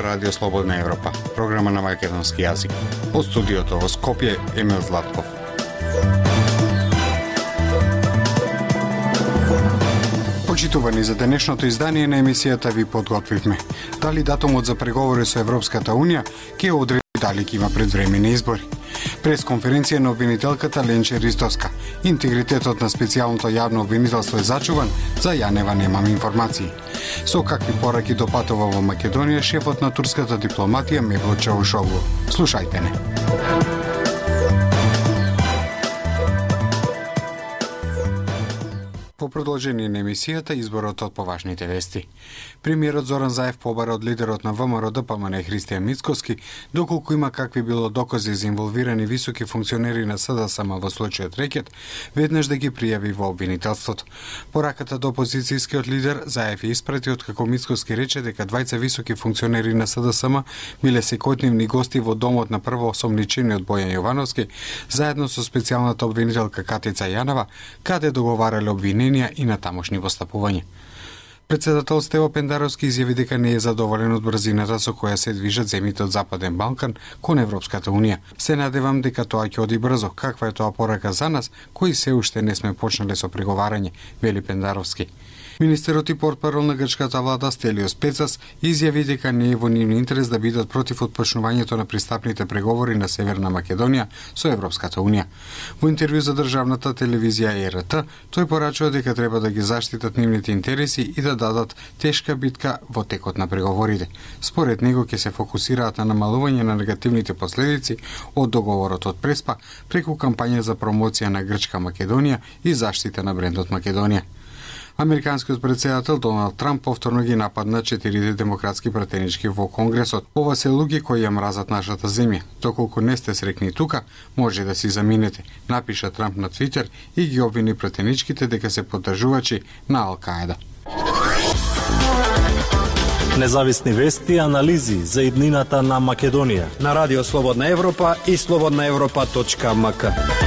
Радио Слободна Европа, програма на македонски јазик. Од студиото во Скопје, Емил Златков. Почитувани, за денешното издание на емисијата ви подготвивме. Дали датумот за преговори со Европската Унија ќе одреди дали ќе има предвремени избори. Пресконференција на обвинителката Ленче Ристовска. Интегритетот на специјалното јавно обвинителство е зачуван, за Јанева немам информации. Со какви пораки допатува во Македонија шефот на турската дипломатија Мевлут Чавушоглу. Слушајте не. По продолжение на емисијата, изборот од поважните вести. Премиерот Зоран Заев побара од лидерот на ВМРО ДПМН Христијан Мицкоски доколку има какви било докази за инволвирани високи функционери на СДСМ во случајот рекет, веднаш да ги пријави во обвинителството. Пораката до опозицијскиот лидер Заев испрати откако Мицкоски рече дека двајца високи функционери на СДСМ биле секојдневни гости во домот на првоосомничениот Бојан Јовановски заедно со специјалната обвинителка Катица Јанева, каде договарале обвиненија и на тамошни постапувања. Председател Стево Пендаровски изјави дека не е задоволен од брзината со која се движат земјите од Западен Балкан кон Европската Унија. Се надевам дека тоа ќе оди брзо. Каква е тоа порака за нас, кои се уште не сме почнале со преговарање, вели Пендаровски. Министерот и портпарол на грчката влада Стелиос Пецас изјави дека не е во нивен интерес да бидат против отпочнувањето на пристапните преговори на Северна Македонија со Европската Унија. Во интервју за државната телевизија ЕРТ, тој порачува дека треба да ги заштитат нивните интереси и да дадат тешка битка во текот на преговорите. Според него ќе се фокусираат на намалување на негативните последици од договорот од Преспа преку кампања за промоција на грчка Македонија и заштита на брендот Македонија. Американскиот претседател Доналд Трамп повторно ги нападна 4 демократски пратенички во Конгресот. Ова се луѓе кои ја мразат нашата земја. Доколку не сте срекни тука, може да си заминете, напиша Трамп на Твитер и ги обвини пратеничките дека се поддржувачи на Ал-Каеда. Независни вести и анализи за иднината на Македонија на Радио Слободна Европа и slobodnaevropa.mk.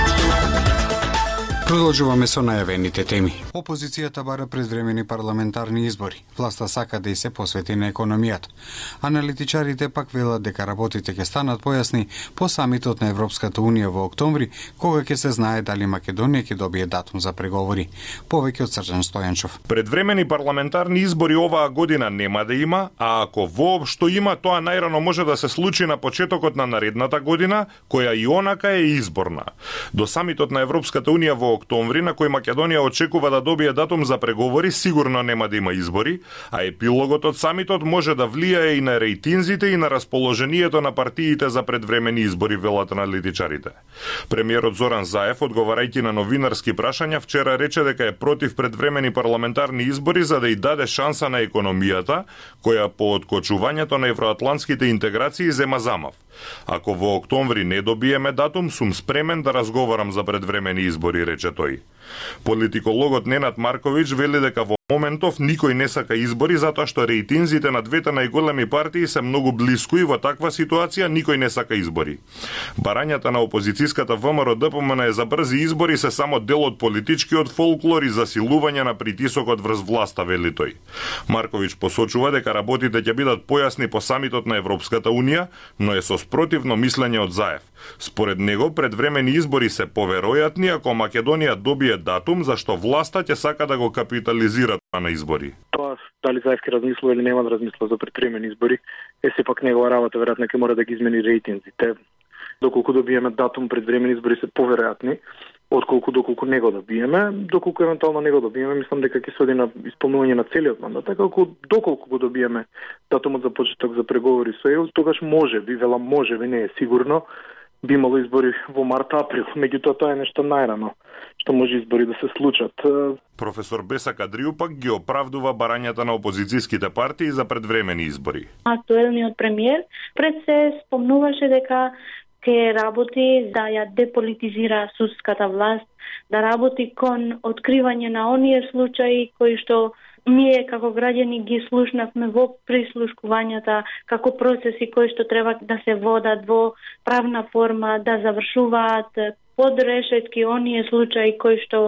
Продолжуваме со најавените теми. Опозицијата бара предвремени парламентарни избори. Власта сака да и се посвети на економијата. Аналитичарите пак велат дека работите ќе станат појасни по самитот на Европската Унија во октомври, кога ќе се знае дали Македонија ќе добие датум за преговори. Повеќе од Срđan Стојанчов. Предвремени парламентарни избори оваа година нема да има, а ако воопшто има, тоа најрано може да се случи на почетокот на наредната година, која и онака е изборна. До самитот на Европската Унија во октомври, на кој Македонија очекува да добие датум за преговори, сигурно нема да има избори, а епилогот од самитот може да влијае и на рейтинзите и на расположението на партиите за предвремени избори, велат аналитичарите. Премиерот Зоран Заев, одговарајќи на новинарски прашања, вчера рече дека е против предвремени парламентарни избори за да и даде шанса на економијата, која по откочувањето на евроатлантските интеграции зема замав. Ако во октомври не добиеме датум, сум спремен да разговарам за предвремени избори, рече тој. Политикологот Ненад Марковиќ вели дека во моментов никој не сака избори затоа што рейтинзите на двете најголеми партии се многу блиску и во таква ситуација никој не сака избори. Барањата на опозицијската ВМРО ДПМН за брзи избори се само дел од политичкиот фолклор и засилување на притисокот врз власта, вели тој. Марковиќ посочува дека работите ќе бидат појасни по самитот на Европската Унија, но е со спротивно мислење од Заев. Според него, предвремени избори се поверојатни ако Македонија добие датум, зашто власта ќе сака да го капитализира на избори. Тоа дали Заев ќе размислува или нема да размислува за предвремени избори, е сепак негова работа, веројатно ќе мора да ги измени рейтинзите. Доколку добиеме датум, предвремени избори се поверојатни, отколку доколку не го добиеме, доколку евентуално не го добиеме, мислам дека ќе се оди на исполнување на целиот мандат, така доколку го добиеме датумот за почеток за преговори со ЕУ, тогаш може би, велам може би, не е сигурно, би имало избори во март-април, меѓутоа тоа е нешто најрано, што може избори да се случат. Професор Беса Кадрију пак ги оправдува барањата на опозицијските партии за предвремени избори. Актуелниот премиер пред се спомнуваше дека ќе работи да ја деполитизира судската власт, да работи кон откривање на оние случаи кои што ние како граѓани ги слушнавме во прислушкувањата, како процеси кои што треба да се водат во правна форма, да завршуваат под решетки оние случаи кои што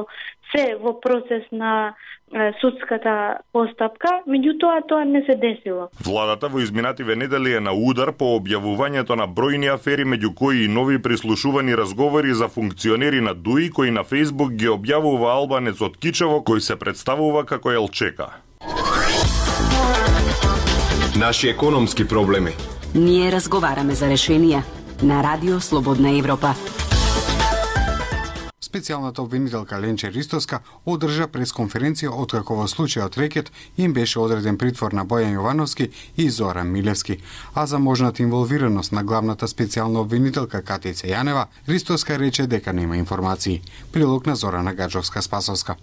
се во процес на судската постапка, меѓутоа тоа не се десило. Владата во изминативе недели е на удар по објавувањето на бројни афери, меѓу кои и нови прислушувани разговори за функционери на ДУИ кои на Фејсбук ги објавува албанец од Кичево кој се представува како Елчека. Наши економски проблеми. Ние разговараме за решенија на Радио Слободна Европа. Специјалната обвинителка Ленче Ристовска одржа пресконференција откако во случајот рекет им беше одреден притвор на Бојан Јовановски и Зоран Милевски, а за можната инволвираност на главната специјална обвинителка Катица Јанева, Ристовска рече дека нема информации. Прилог на Зорана Гаджовска-Спасовска.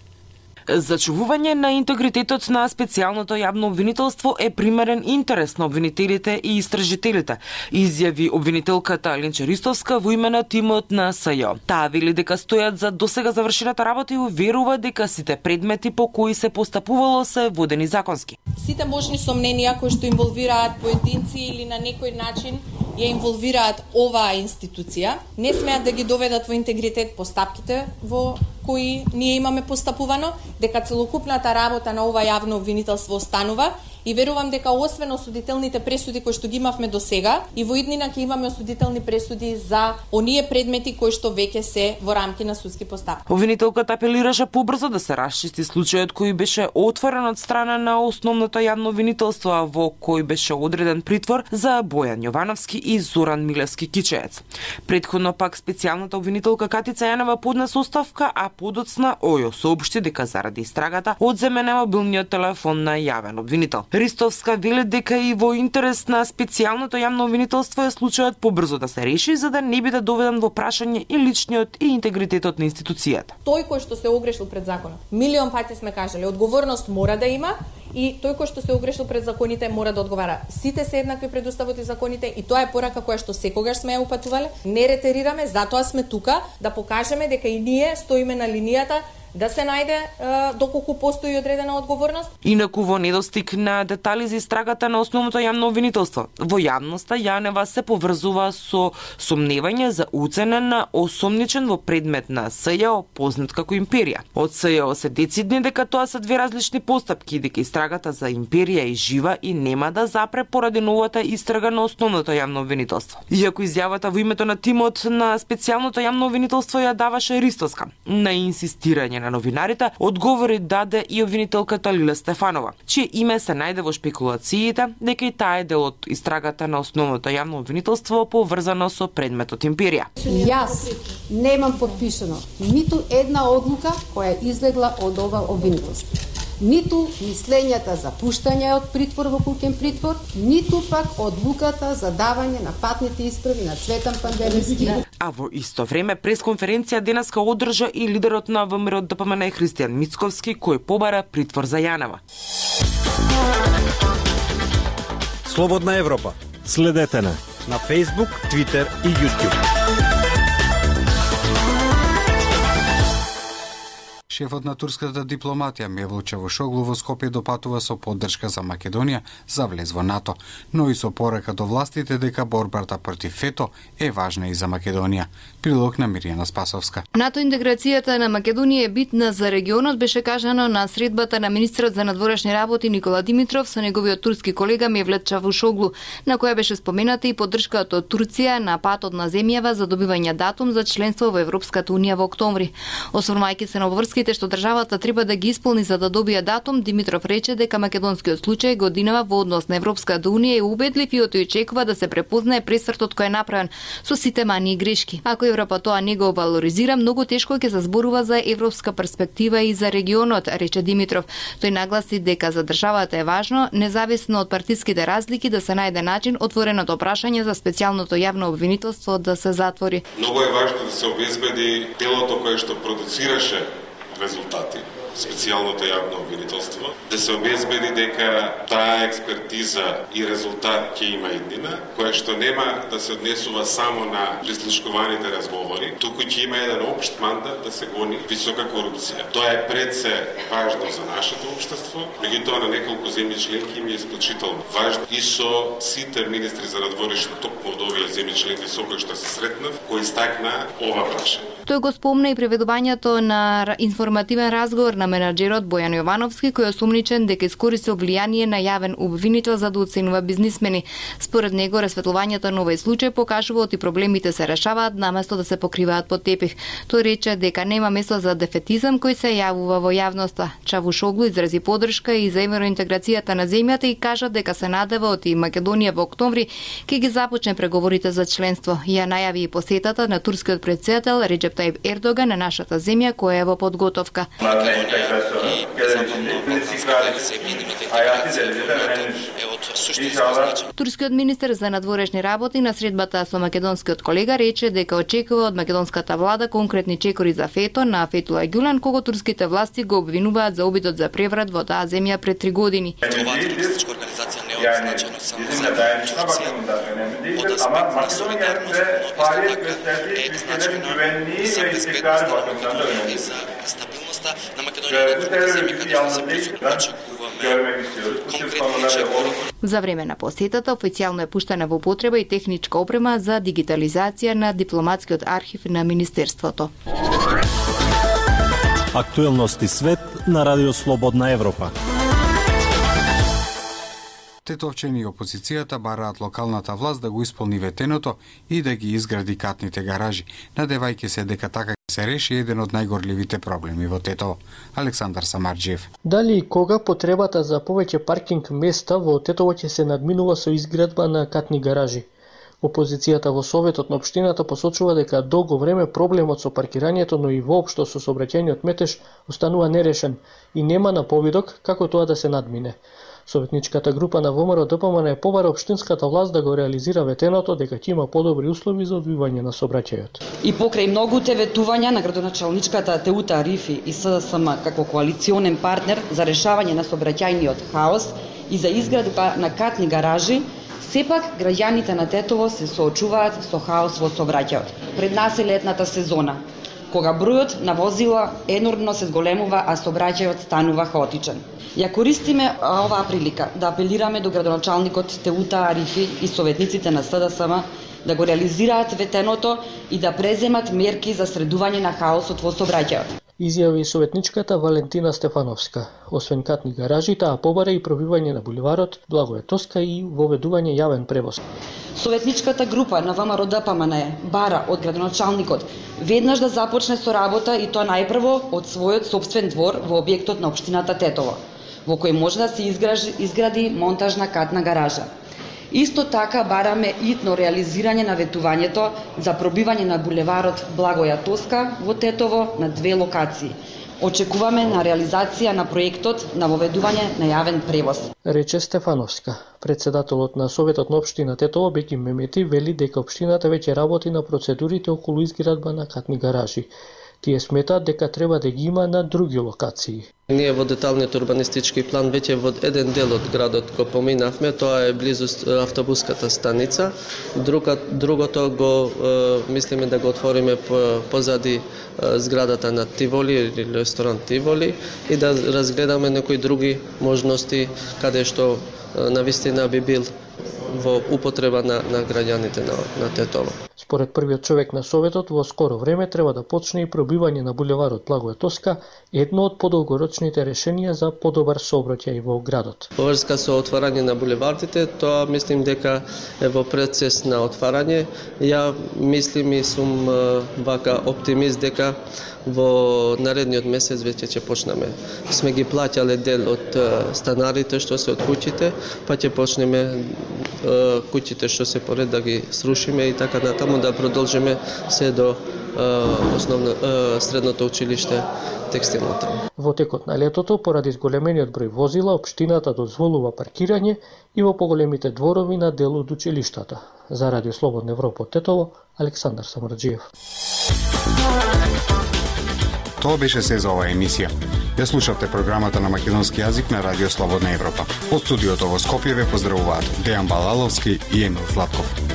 Зачувување на интегритетот на специјалното јавно обвинителство е примерен интерес на обвинителите и истражителите, изјави обвинителката Ленче Ристовска во име на тимот на СЈО. Таа вели дека стојат за досега завршената работа и уверува дека сите предмети по кои се постапувало се водени законски. Сите можни сомненија кои што инволвираат поединци или на некој начин ја инволвираат оваа институција, не смеат да ги доведат во интегритет постапките во кои ние имаме постапувано, дека целокупната работа на ова јавно обвинителство останува и верувам дека освен осудителните пресуди кои што ги имавме до сега, и во иднина ќе имаме осудителни пресуди за оние предмети кои што веќе се во рамки на судски постапки. Обвинителката апелираше побрзо да се расчисти случајот кој беше отворен од страна на основното јавно обвинителство, во кој беше одреден притвор за Бојан Јовановски и Зоран Милевски Кичеец. Претходно пак специјалната обвинителка Катица Јанева поднесе оставка, а подоцна ОЈО соопшти дека заради истрагата одземен е мобилниот телефон на јавен обвинител. Ристовска вели дека и во интерес на специјалното јавно обвинителство е случајот побрзо да се реши, за да не биде доведен во прашање и личниот и интегритетот на институцијата. Тој кој што се огрешил пред законот, милион пати сме кажале, одговорност мора да има и тој кој што се огрешил пред законите мора да одговара. Сите се еднакви пред уставот и законите и тоа е порака која што секогаш сме ја упатувале. Не ретерираме, затоа сме тука да покажеме дека и ние стоиме на линијата да се најде доколку постои одредена одговорност. Инаку во недостиг на детали за истрагата на основното јавно обвинителство, во јавноста Јанева се поврзува со сомневање за уцена на осомничен во предмет на СЈО, познат како Империја. Од СЈО се децидни дека тоа се две различни постапки, дека истрагата за Империја е жива и нема да запре поради новата истрага на основното јавно обвинителство. Иако изјавата во името на тимот на специјалното јавно обвинителство ја даваше Ристовска, на инсистирање на новинарите, одговори даде и обвинителката Лиле Стефанова, чие име се најде во шпекулациите дека и таа е дел од истрагата на основното јавно обвинителство поврзано со предметот Империја. Јас немам подпишано ниту една одлука која излегла од ова обвинителство. Ниту мислењата за пуштање од притвор во куќен притвор, ниту пак одлуката за давање на патните исправи на Цветан Панделевски. А во исто време пресконференција денеска одржа и лидерот на ВМРО ДПМН Христијан Мицковски, кој побара притвор за Јанева. Слободна Европа. Следете на Facebook, Twitter и YouTube. Шефот на турската дипломатија Мевлут Чавушоглу во Скопје допатува со поддршка за Македонија за влез во НАТО, но и со порака до властите дека борбата против ФЕТО е важна и за Македонија. Прилог на Мирјана Спасовска. НАТО интеграцијата на Македонија е битна за регионот, беше кажано на средбата на министрот за надворешни работи Никола Димитров со неговиот турски колега Мевлут Чавушоглу, на која беше спомената и поддршката од Турција на патот на земјава за добивање датум за членство во Европската унија во октомври. Осврмајќи се на обврските што државата треба да ги исполни за да добие датум, Димитров рече дека македонскиот случај годинава во однос на Европската унија е убедлив и очекува да се препознае пресвртот кој е направен со сите мани и грешки. Ако Европа тоа не го валоризира, многу тешко ќе се зборува за европска перспектива и за регионот, рече Димитров. Тој нагласи дека за државата е важно, независно од партиските разлики, да се најде начин отвореното прашање за специјалното јавно обвинителство да се затвори. Многу е важно да се обезбеди телото кое што продуцираше резултати, специјалното јавно обвинителство, да се обезбеди дека таа експертиза и резултат ќе има иднина, која што нема да се однесува само на прислушкуваните разговори, туку ќе има еден општ мандат да се гони висока корупција. Тоа е пред се важно за нашето општество, меѓутоа на неколку земји членки им е исклучително важно и со сите министри за надворешни токму од овие земји членки со кои што се сретнав, кои истакна ова прашање. Тој го спомна и преведувањето на информативен разговор на менаџерот Бојан Јовановски, кој е осумничен дека искористил влијание на јавен обвинител за да оценува бизнисмени. Според него, расветлувањето на овој случај покажува и проблемите се решаваат наместо да се покриваат под тепих. Тој рече дека нема место за дефетизам кој се јавува во јавноста. Чавушоглу изрази поддршка и за евроинтеграцијата на земјата и кажа дека се надева од и Македонија во октомври ќе ги започне преговорите за членство. Ја најави и посетата на турскиот претседател Реџеп Тајип Ердоган на нашата земја која е во подготовка. Турскиот министер за надворешни работи на средбата со македонскиот колега рече дека очекува од македонската влада конкретни чекори за Фето на Фетула Ѓулен, кого турските власти го обвинуваат за обидот за преврат во таа земја пред 3 години. Оваа терористичка организација не е означена само за Турција, од аспект на солидарност, но исто така е значена за безбедноста на Македонија и за стабилноста на Македонија и на другите земји каде што се очекуваме конкретни чекори. За време на посетата официјално е пуштена во употреба и техничка опрема за дигитализација на дипломатскиот архив на Министерството. Актуелности свет на Радио Слободна Европа. Тетовчени и опозицијата бараат локалната власт да го исполни ветеното и да ги изгради катните гаражи, надевајќи се дека така ќе се реши еден од најгорливите проблеми во Тетово. Александар Самарџиев. Дали и кога потребата за повеќе паркинг места во Тетово ќе се надминува со изградба на катни гаражи? Опозицијата во Советот на општината посочува дека долго време проблемот со паркирањето, но и воопшто со сообраќајниот метеж останува нерешен и нема наповидок како тоа да се надмине. Советничката група на ВМРО ДПМН побара општинската власт да го реализира ветеното дека ќе има подобри услови за одвивање на сообраќајот. И покрај многуте ветувања на градоначалничката Теута Арифи и СДСМ како коалиционен партнер за решавање на сообраќајниот хаос и за изградба на катни гаражи, сепак граѓаните на Тетово се соочуваат со хаос во сообраќајот. Пред нас е летната сезона, кога бројот на возила енормно се зголемува, а сообраќајот станува хаотичен. Ја користиме оваа прилика да апелираме до градоначалникот Теута Арифи и советниците на СДСМ да го реализираат ветеното и да преземат мерки за средување на хаосот во сообраќајот. Изјави советничката Валентина Стефановска. Освен катни гаражи, таа побара и пробивање на булеварот Благоје Тоска и воведување јавен превоз. Советничката група на ВМРО ДПМН бара од градоначалникот веднаш да започне со работа и тоа најпрво од својот сопствен двор во објектот на општината Тетово, во кој може да се изгради монтажна катна гаража. Исто така бараме итно реализирање на ветувањето за пробивање на булеварот Благоја Тоска во Тетово на 2 локации. Очекуваме на реализација на проектот на воведување на јавен превоз. Рече Стефановска. Председателот на Советот на општина Тетово Беки Мемети вели дека општината веќе работи на процедурите околу изградба на катни гаражи. Тие сметаат дека треба да ги има на други локации. Ние во деталниот урбанистички план веќе во еден дел од градот го поминавме, тоа е близу автобуската станица. Другото го мислиме да го отвориме позади зградата на Тиволи или ресторант Тиволи и да разгледаме некои други можности каде што навистина би бил во употреба на граѓаните на Тетово. Според првиот човек на Советот, во скоро време треба да почне и пробивање на булеварот Благоје Тоска, едно од подолгорочните решенија за подобар сообраќај во градот. Поврска со отварање на булевардите, тоа мислим дека е во процес на отварање. Ја мислим и сум вака оптимист дека во наредниот месец веќе ќе почнеме. Сме ги плаќале дел од станарите што се од куќите, па ќе почнеме куќите што се поред да ги срушиме и така натаму да продолжиме се до средното училиште текстилното. Во текот на летото, поради зголемениот број возила, општината дозволува паркирање и во поголемите дворови на дел од училиштата. За Радио Слободна Европа од Тетово, Александар Самарџиев. Тоа беше се за оваа емисија. Ја слушавте програмата на македонски јазик на Радио Слободна Европа. Од студиото во Скопје ве поздравуваат Дејан Балаловски и Емил Златков.